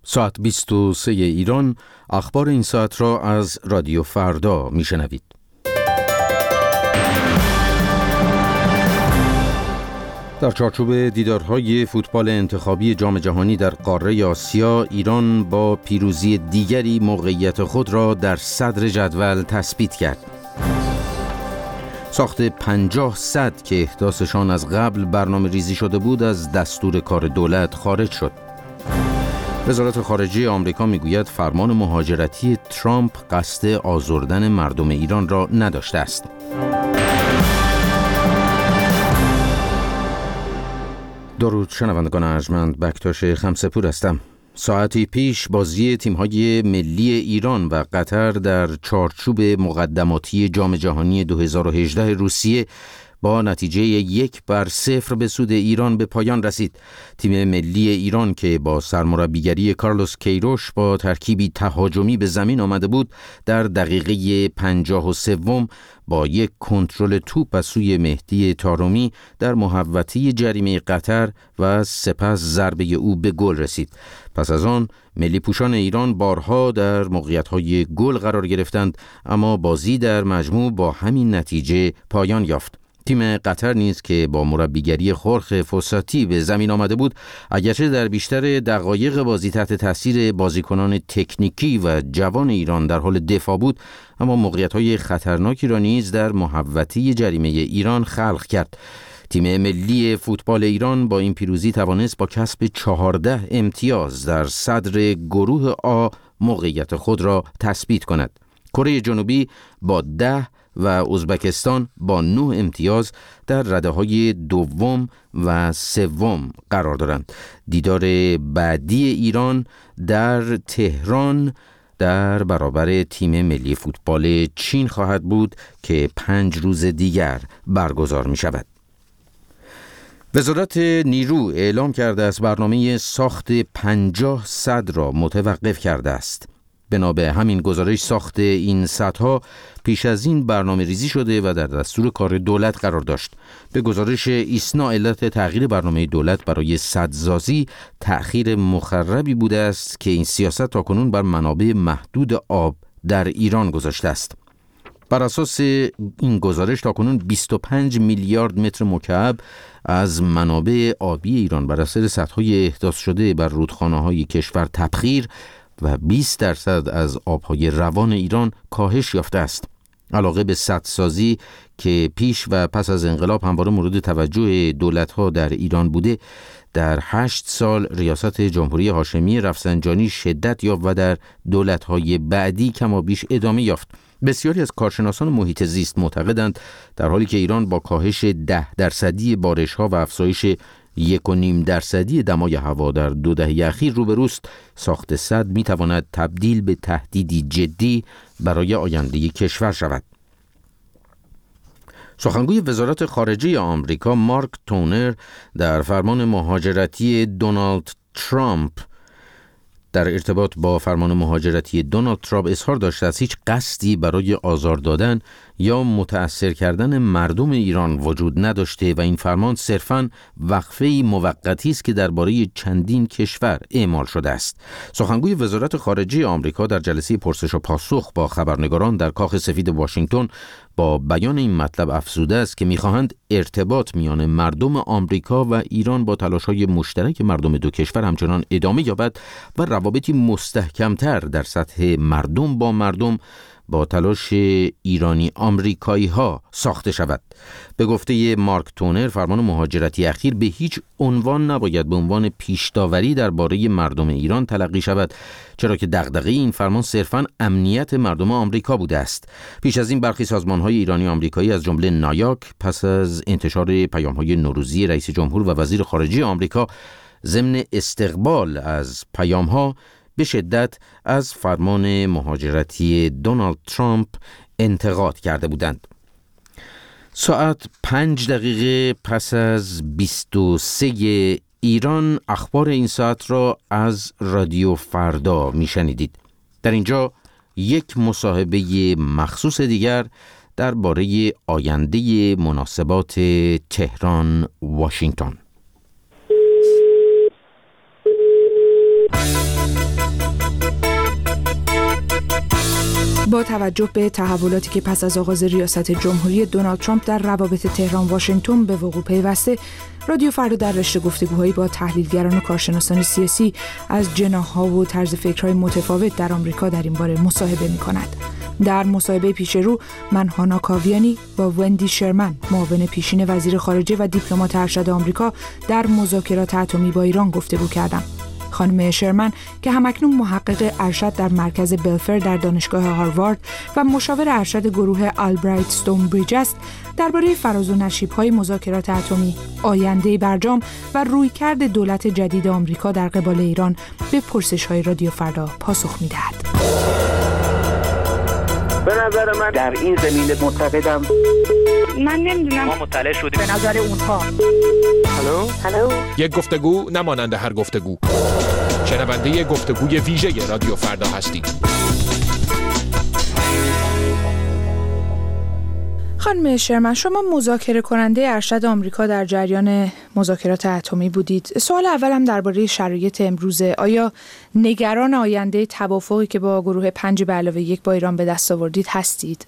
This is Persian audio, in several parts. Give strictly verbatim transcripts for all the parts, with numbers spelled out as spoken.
ساعت بیست و سه ایران، اخبار این ساعت را از رادیو فردا میشنوید. در چارچوب دیدارهای فوتبال انتخابی جام جهانی در قاره آسیا، ایران با پیروزی دیگری موقعیت خود را در صدر جدول تثبیت کرد. ساخت پنجاه سد که احداثشان از قبل برنامه ریزی شده بود از دستور کار دولت خارج شد. وزارت خارجه آمریکا میگوید فرمان مهاجرتی ترامپ قصد آزردن مردم ایران را نداشته است. درود شنوندگان ارجمند، بکتاش خمسه‌پور هستم. ساعتی پیش بازی تیم‌های ملی ایران و قطر در چارچوب مقدماتی جام جهانی دو هزار و هجده روسیه با نتیجه یک بر صفر به سود ایران به پایان رسید. تیم ملی ایران که با سرمربیگری کارلوس کیروش با ترکیبی تهاجمی به زمین آمده بود، در دقیقه پنجاه و سوم با یک کنترل توپ از سوی مهدی طارمی در محوطه جریمه قطر و سپس ضربه او به گل رسید. پس از آن ملی پوشان ایران بارها در موقعیت‌های گل قرار گرفتند، اما بازی در مجموع با همین نتیجه پایان یافت. تیم قطر نیز که با مربیگری خورخ فوساتی به زمین آمده بود، اگرچه در بیشتر دقایق بازی تحت تاثیر بازیکنان تکنیکی و جوان ایران در حال دفاع بود، اما موقعیت‌های خطرناکی را نیز در محوطه جریمه ایران خلق کرد. تیم ملی فوتبال ایران با این پیروزی توانست با کسب چهارده امتیاز در صدر گروه آ موقعیت خود را تثبیت کند. کره جنوبی با ده و ازبکستان با نه امتیاز در رده‌های دوم و سوم قرار دارند. دیدار بعدی ایران در تهران در برابر تیم ملی فوتبال چین خواهد بود که پنج روز دیگر برگزار می شود. وزارت نیرو اعلام کرده است برنامه ساخت پنجاه سد را متوقف کرده است. بنا به همین گزارش ساخت این سدها پیش از این برنامه ریزی شده و در دستور کار دولت قرار داشت. به گزارش ایسنا علت تغییر برنامه دولت برای سدسازی تأخیر مخربی بوده است که این سیاست تاکنون بر منابع محدود آب در ایران گذاشته است. بر اساس این گزارش تاکنون بیست و پنج میلیارد متر مکعب از منابع آبی ایران بر اثر سدهای احداث شده بر رودخانه‌های کشور تبخیر و بیست درصد از آبهای روان ایران کاهش یافته است. علاقه به سدسازی که پیش و پس از انقلاب همواره مورد توجه دولت‌ها در ایران بوده، در هشت سال ریاست جمهوری هاشمی رفسنجانی شدت یافت و در دولت‌های بعدی کما بیش ادامه یافت. بسیاری از کارشناسان محیط زیست معتقدند در حالی که ایران با کاهش ده درصدی بارش‌ها و افزایش یک و نیم درصدی دمای هوا در دو دهه اخیر روبروست، ساخت سد میتواند تبدیل به تهدیدی جدی برای آینده کشور شود. سخنگوی وزارت خارجه آمریکا مارک تونر در فرمان مهاجرتی دونالد ترامپ در ارتباط با فرمان مهاجرتی دونالد ترامپ اظهار داشته است هیچ قصدی برای آزار دادن یا متأثر کردن مردم ایران وجود نداشته و این فرمان صرفاً وقفه‌ای موقتی است که درباره چندین کشور اعمال شده است. سخنگوی وزارت خارجه آمریکا در جلسه پرسش و پاسخ با خبرنگاران در کاخ سفید واشنگتن با بیان این مطلب افزوده است که می‌خواهند ارتباط میان مردم آمریکا و ایران با تلاش‌های مشترک مردم دو کشور همچنان ادامه یابد و روابطی مستحکم‌تر در سطح مردم با مردم با تلاش ایرانی آمریکایی ها ساخته شود. به گفته مارک تونر، فرمان مهاجرتی اخیر به هیچ عنوان نباید به عنوان پیش‌داوری درباره مردم ایران تلقی شود، چرا که دغدغه این فرمان صرفاً امنیت مردم آمریکا بوده است. پیش از این برخی سازمان‌های ایرانی آمریکایی از جمله نایاک پس از انتشار پیام‌های نوروزی رئیس جمهور و وزیر خارجه آمریکا ضمن استقبال از پیام‌ها به شدت از فرمان مهاجرتی دونالد ترامپ انتقاد کرده بودند. ساعت پنج دقیقه پس از بیست و سه ایران، اخبار این ساعت را از رادیو فردا میشنیدید. در اینجا یک مصاحبه مخصوص دیگر درباره آینده مناسبات تهران واشنگتن. با توجه به تحولاتی که پس از آغاز ریاست جمهوری دونالد ترامپ در روابط تهران واشنگتن به وقوع پیوسته، رادیو فردا در رشته گفتگوهایی با تحلیلگران و کارشناسان سیاسی از جناح‌ها و طرز فکرهای متفاوت در آمریکا در این باره مصاحبه می‌کند. در مصاحبه پیش رو من هانا کاویانی با وندی شرمن، معاون پیشین وزیر خارجه و دیپلمات ارشد آمریکا در مذاکرات اتمی با ایران گفتگو کردم. خانم شرمن که همکنون محقق ارشد در مرکز بلفر در دانشگاه هاروارد و مشاور ارشد گروه آلبرایت استونبریج است، درباره فراز و نشیب‌های مذاکرات اتمی، آینده برجام و رویکرد دولت جدید آمریکا در قبال ایران به پرسش‌های رادیو فردا پاسخ می‌دهد. به نظر من در این زمینه معتقدم من نمیدونم ما مطلع شدیم به نظر اونها. هلو هلو یک گفتگو نمانند هر گفتگو. شنونده گفتگوی ویژه رادیو فردا هستید. خانم شرمن، شما مذاکره کننده ارشد آمریکا در جریان مذاکرات اتمی بودید. سوال اولم درباره شرایط امروزه. آیا نگران آینده توافقی که با گروه پنج به علاوه یک با ایران به دست آوردید هستید؟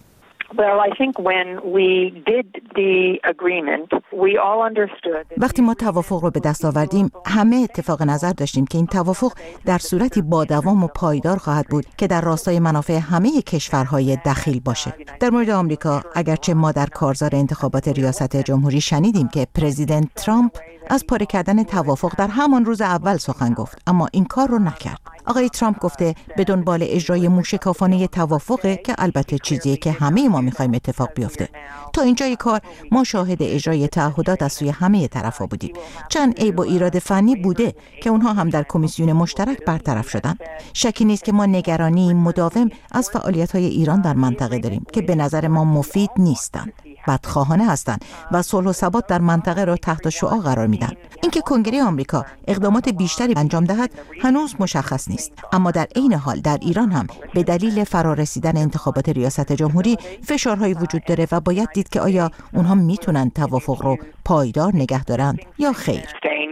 وقتی ما توافق رو به دست آوردیم، همه اتفاق نظر داشتیم که این توافق در صورتی با دوام و پایدار خواهد بود که در راستای منافع همه کشورهای دخیل باشه. در مورد آمریکا، اگرچه ما در کارزار انتخابات ریاست جمهوری شنیدیم که پرزیدنت ترامپ از پاره کردن توافق در همان روز اول سخن گفت، اما این کار رو نکرد. آقای ترامپ گفته به دنبال اجرای موشکافانه توافقه که البته چیزیه که همه ما می‌خوایم اتفاق بیفته. تا اینجای کار ما شاهد اجرای تعهدات از سوی همه طرفا بودیم. چند عیب و ایراد فنی بوده که اونها هم در کمیسیون مشترک برطرف شدن. شکی نیست که ما نگرانی مداوم از فعالیت‌های ایران در منطقه داریم که به نظر ما مفید نیستند. بدخواهانه هستند و صلح و ثبات در منطقه را تحت شعاع قرار میدن. اینکه کنگره آمریکا اقدامات بیشتری انجام دهد هنوز مشخص نیست، اما در عین حال در ایران هم به دلیل فرارسیدن انتخابات ریاست جمهوری فشارهایی وجود داره و باید دید که آیا اونها میتونن توافق رو پایدار نگه دارن یا خیر.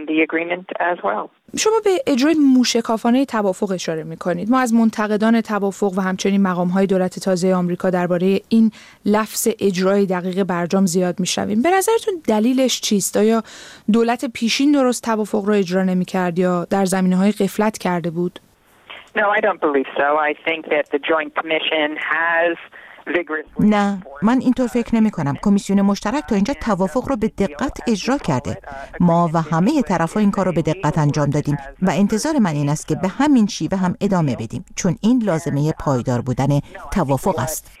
شما به اجرای موشکافانه توافق اشاره می‌کنید. ما از منتقدان توافق و همچنین مقام‌های دولت تازه آمریکا درباره این لفظ اجرای دقیق برجام زیاد می‌شنویم. به نظرتون دلیلش چیست؟ آیا دولت پیشین درست توافق رو اجرا نمی‌کرد یا در زمینه‌های غفلت کرده بود؟ No, I don't believe so. I think that the Joint Commission has نه، من اینطور فکر نمی کنم. کمیسیون مشترک تا اینجا توافق رو به دقت اجرا کرده. ما و همه طرفا این کار رو به دقت انجام دادیم و انتظار من این است که به همین شیوه هم ادامه بدیم، چون این لازمه پایدار بودن توافق است.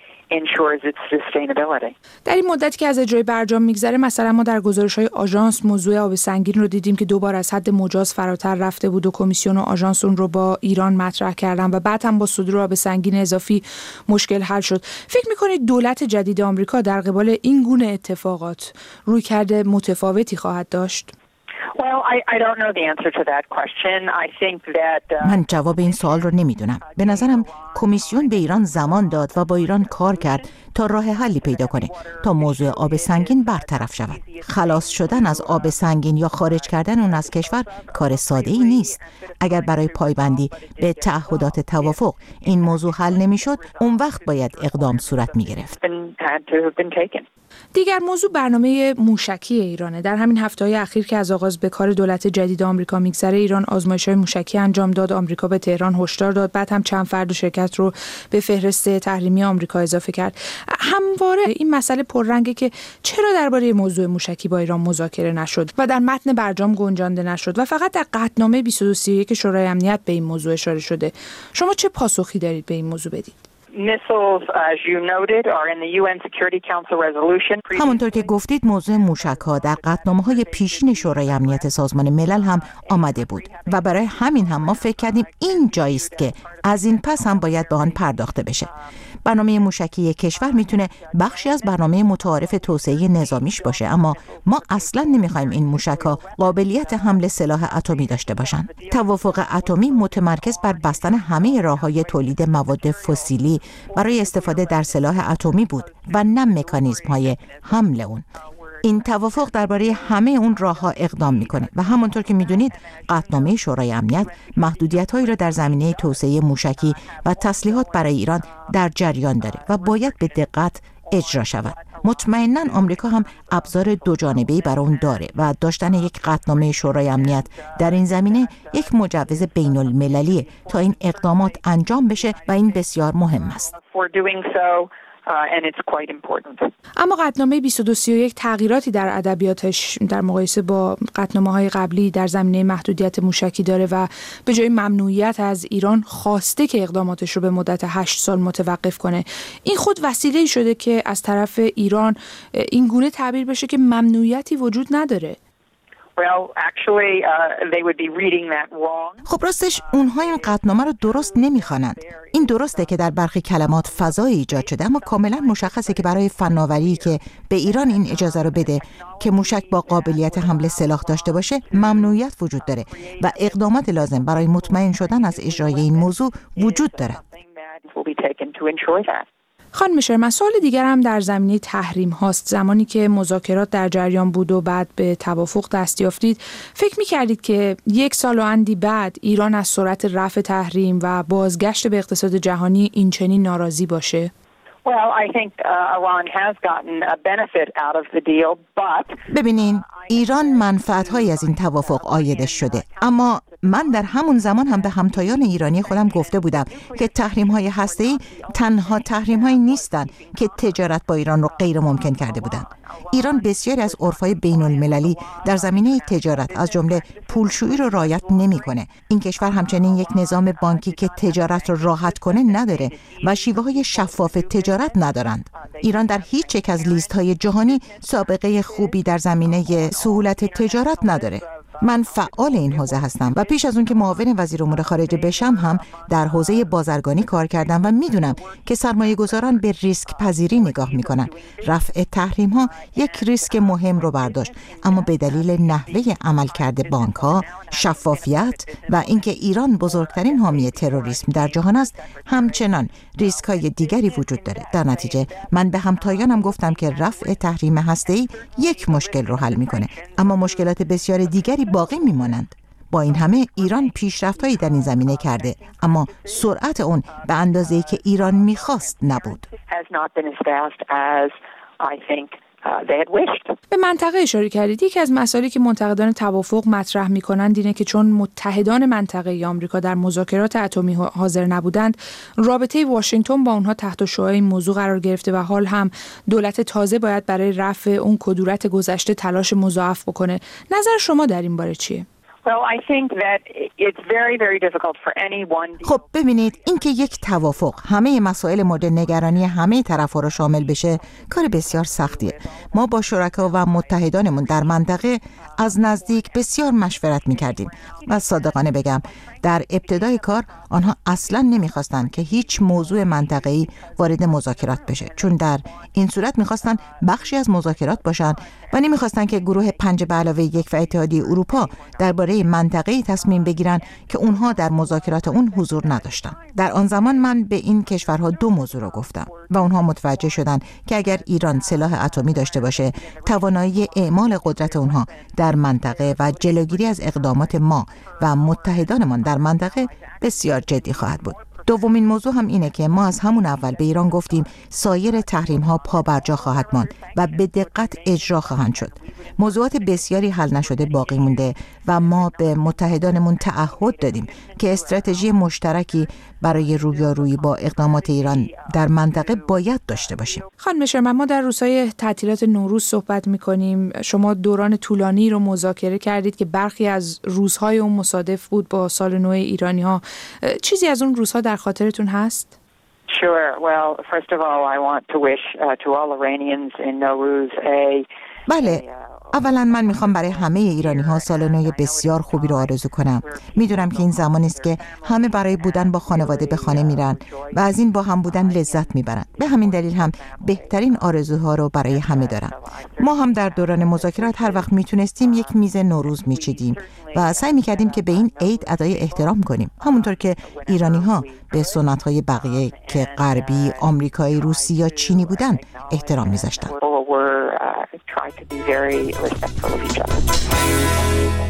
در این مدتی که از اجرای برجام میگذره، مثلا ما در گزارش‌های آژانس موضوع آب سنگین رو دیدیم که دوبار از حد مجاز فراتر رفته بود و کمیسیون و آژانس اون رو با ایران مطرح کردن و بعد هم با صدور آب سنگین اضافی مشکل حل شد. فکر می‌کنید دولت جدید آمریکا در قبال این گونه اتفاقات رویکرد متفاوتی خواهد داشت؟ من جواب این سوال رو نمیدونم. به نظرم کمیسیون به ایران زمان داد و با ایران کار کرد تا راه حلی پیدا کنه تا موضوع آب سنگین برطرف شود. خلاص شدن از آب سنگین یا خارج کردن اون از کشور کار ساده ای نیست. اگر برای پایبندی به تعهدات توافق این موضوع حل نمیشد، اون وقت باید اقدام صورت میگرفت. دیگر موضوع برنامه موشکی ایرانه. در همین هفته‌های اخیر که از آغاز به کار دولت جدید آمریکا میگذره، ایران آزمایش‌های موشکی انجام داد. آمریکا به تهران هشدار داد، بعد هم چند فرد و شرکت رو به فهرست تحریمی آمریکا اضافه کرد. همواره این مسئله پررنگه که چرا درباره موضوع موشکی با ایران مذاکره نشد و در متن برجام گنجانده نشد و فقط در قطعنامه بیست و دو سی و یک شورای امنیت به این موضوع اشاره شده. شما چه پاسخی دارید به این موضوع بدید؟ همونطور که گفتید، موضوع موشک‌ها در قطعنامه‌های پیشین شورای امنیت سازمان ملل هم آمده بود و برای همین هم ما فکر کردیم این جایی است که از این پس هم باید به آن پرداخته بشه. برنامه موشکی کشور میتونه بخشی از برنامه متعارف توسعه نظامیش باشه، اما ما اصلا نمیخوایم این موشک‌ها قابلیت حمل سلاح اتمی داشته باشن. توافق اتمی متمرکز بر بستن همه راه‌های تولید مواد فسیلی برای استفاده در سلاح اتمی بود و نه مکانیزم‌های حمل اون. این توافق درباره همه اون راه‌ها اقدام میکنه و همونطور که میدونید قطعنامه شورای امنیت محدودیت‌هایی را در زمینه توسعه موشکی و تسلیحات برای ایران در جریان داره و باید به دقت اجرا شود. مطمئناً آمریکا هم ابزار دو جانبه‌ای برای اون داره و داشتن یک قطعنامه شورای امنیت در این زمینه یک مجوز بین‌المللیه تا این اقدامات انجام بشه و این بسیار مهم است. اما قطعنامه بیست و دو سی و یک تغییراتی در ادبیاتش در مقایسه با قطعنامه‌های قبلی در زمینه محدودیت موشکی داره و به جای ممنوعیت از ایران خواسته که اقداماتش رو به مدت هشت سال متوقف کنه. این خود وسیله‌ای شده که از طرف ایران این گونه تعبیر بشه که ممنوعیتی وجود نداره. Well, actually, uh, they would be reading that wrong. خب راستش اونها این قطعنامه رو درست نمیخوانند. این درسته که در برخی کلمات فضای ایجاد شده، اما کاملا مشخصه که برای فناوری که به ایران این اجازه رو بده که موشک با قابلیت حمل سلاح داشته باشه ممنوعیت وجود داره و اقدامات لازم برای مطمئن شدن از اجرای این موضوع وجود داره. خانم شرمن، سوال دیگر هم در زمینه تحریم هاست. زمانی که مذاکرات در جریان بود و بعد به توافق دست یافتید، فکر می‌کردید که یک سال و اندی بعد ایران از سرعت رفع تحریم و بازگشت به اقتصاد جهانی این چنین ناراضی باشه؟ ببینین، ایران منفعت‌هایی از این توافق عایدش شده، اما من در همون زمان هم به همتایان ایرانی خودم گفته بودم که تحریم‌های هسته‌ای تنها تحریم‌هایی نیستند که تجارت با ایران رو غیر ممکن کرده بودند. ایران بسیاری از عرف‌های بین‌المللی در زمینه تجارت از جمله پولشویی رو رعایت نمی‌کنه. این کشور همچنین یک نظام بانکی که تجارت رو راحت کنه نداره و شیوه‌های شفاف تجارت ندارند. ایران در هیچ یک از لیست‌های جهانی سابقه خوبی در زمینه سهولت تجارت نداره. من فعال این حوزه هستم و پیش از اون که معاون وزیر امور خارجه بشم هم در حوزه بازرگانی کار کردم و میدونم که سرمایه گذاران به ریسک پذیری نگاه میکنن. رفع تحریم ها یک ریسک مهم رو برداشت، اما به دلیل نحوه عملکرد بانک ها، شفافیت و اینکه ایران بزرگترین حامی تروریسم در جهان است، همچنان ریسک های دیگری وجود داره. در نتیجه من به همتایانم گفتم که رفع تحریم هسته‌ای یک مشکل رو حل میکنه، اما مشکلات بسیار دیگری باقی میمانند. با این همه ایران پیشرفت‌هایی در این زمینه کرده، اما سرعت اون به اندازه‌ای که ایران می‌خواست نبود. به منطقه اشاره کردید. یکی از مسائلی که منتقدان توافق مطرح می‌کنند اینه که چون متحدان منطقه آمریکا در مذاکرات اتمی حاضر نبودند، رابطه واشنگتن با اونها تحت شعاع این موضوع قرار گرفته و حال هم دولت تازه باید برای رفع اون کدورت گذشته تلاش مضاعف بکنه. نظر شما در این باره چیه؟ خب ببینید، اینکه یک توافق همه مسائل مورد نگرانی همه طرف‌ها را شامل بشه کار بسیار سختیه. ما با شرکا و متحدانمون در منطقه از نزدیک بسیار مشورت می‌کردیم و صادقانه بگم در ابتدای کار آنها اصلاً نمی‌خواستن که هیچ موضوع منطقه‌ای وارد مذاکرات بشه، چون در این صورت می‌خواستن بخشی از مذاکرات باشن و نمی‌خواستن که گروه پنج به علاوه یک و اتحادیه اروپا درباره منطقه‌ای تصمیم بگیرن که اونها در مذاکرات اون حضور نداشتن. در آن زمان من به این کشورها دو موضوع رو گفتم و اونها متوجه شدن که اگر ایران سلاح اتمی داشته باشه، توانایی اعمال قدرت اونها در منطقه و جلوگیری از اقدامات ما و متحدانمان در منطقه بسیار جدی خواهد بود. دومین موضوع هم اینه که ما از همون اول به ایران گفتیم سایر تحریم ها پا بر جا خواهد ماند و به دقت اجرا خواهند شد. موضوعات بسیاری حل نشده باقی مونده و ما به متحدانمون تعهد دادیم که استراتژی مشترکی برای رویارویی با اقدامات ایران در منطقه باید داشته باشیم. خانم شرمن، ما در روزهای تعطیلات نوروز صحبت می‌کنیم. شما دوران طولانی رو مذاکره کردید که برخی از روزهای اون مصادف بود با سال نو ایرانی‌ها. چیزی از اون روزها در خاطرتون هست؟ Sure. Well, first of all, I want to wish uh, to all Iranians in Nowruz a بله، اولا من میخوام برای همه ایرانی ها سال نو بسیار خوبی رو آرزو کنم. میدونم که این زمانی است که همه برای بودن با خانواده به خانه میرن و از این با هم بودن لذت میبرن. به همین دلیل هم بهترین آرزوها رو برای همه دارم. ما هم در دوران مذاکرات هر وقت میتونستیم یک میز نوروز میچیدیم و سعی میکردیم که به این عید ادای احترام کنیم، همونطور که ایرانی ها به سنت های بقیه که غربی، آمریکایی، روسی یا چینی بودن احترام میذاشتن. try to be very respectful of each other.